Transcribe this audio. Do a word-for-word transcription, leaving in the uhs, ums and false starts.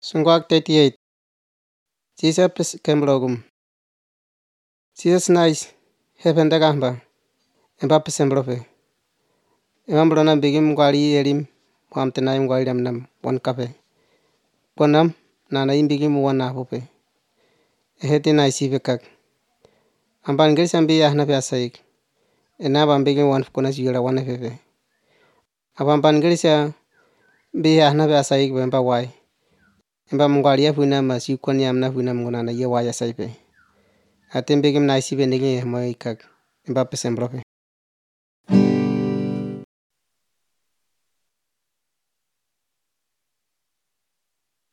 Sungguak thirty-eight. Jesus kemblogum. Jesus nice. Heaven the gamba. Emba pesembrofe. Emambrona bigim gwali elim. Wam tenaim gwali dam nam. One cafe. Konam. Nana imbigim one apope. Eheti nice vekak. Amban grisam bi ahna piasaik. Enaba bigim one konas yura one fefe. Abamban grisa bi ahna piasaik bemba wai. Emba mungwali ya funa masi kwani amna funa mungona na ye waya saipe. Atem bigim nice venegi moikak. Emba pesembrofe.